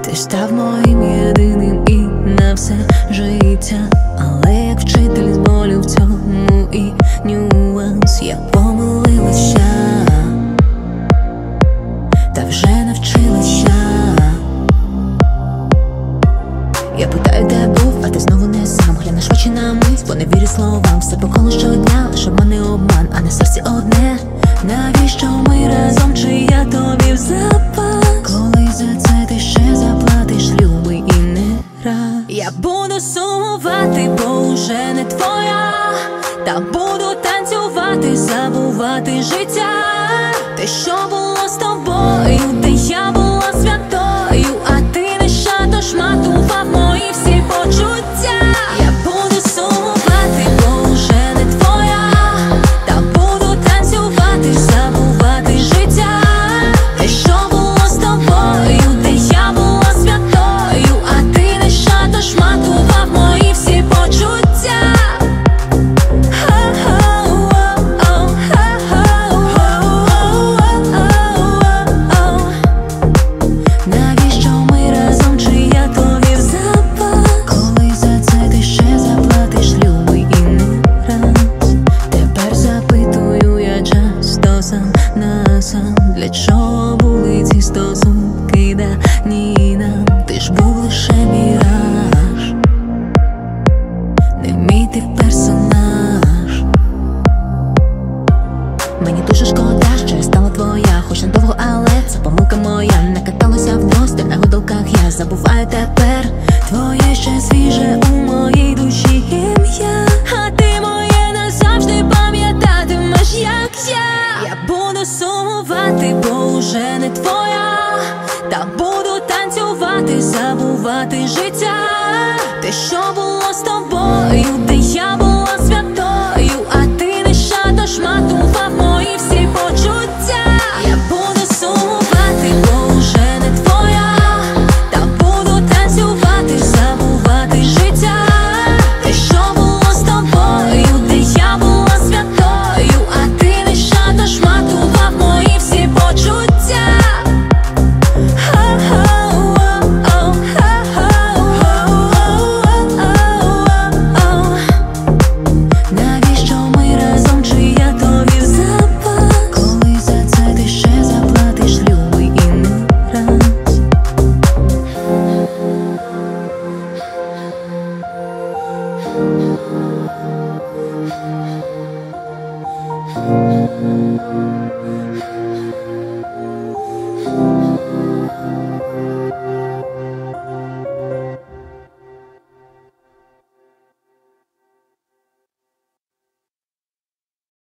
Ти став моїм єдиним і на все життя. Але як вчитель з болю в цьому і нюанс. Я помилилася, та вже навчилася. Я питаю, де був, а ти знову не сам. Глянеш в очі на мить, бо не вірю словам. Все по колу щодня, лиш обман і обман, а на серці одне. Навіщо ми разом, чи я тобі в запас? Коли за це ти ще заплатиш, любий, і не раз. Я буду сумувати, бо уже не твоя. Та буду танцювати, забувати життя. Те, що було з тобою, де я була святою, а ти не шато шматував мої всі почуття. Я буду сумувати, бо вже не твоя. Та буду танцювати, забувати життя. Те, що було з тобою, де я була святою, а ти не шато шматував мої всі почуття. Навіщо ми разом, чи я тобі в запас? Коли за це ти ще заплатиш, любий, і не раз. Тепер запитую я часто сам на сам, для чого були ці стосунки дані нам? Ти ж був лише міраж, не мій ти персонаж. Мені дуже шкода, що я стала твоя, хоч недовго, але це помилка моя. Накаталася вдосталь на гойдалках, я забуваю тепер твоє ще свіже у моїй душі ім'я. А ти моє назавжди пам'ятатимеш, як я. Я буду сумувати, бо вже не твоя. Та буду танцювати, забувати життя. Те, що було з тобою, де я була святою, а ти не шато шматував мої всі почуття. Я буду сумувати, бо вже не твоя. Та буду танцювати, забувати життя. Те, що було з тобою, де я була святою, а ти не шато шматував мої всі почуття. Навіщо ми разом, чи я тобі в запас? Коли за це ти ще заплатиш, любий, і не раз.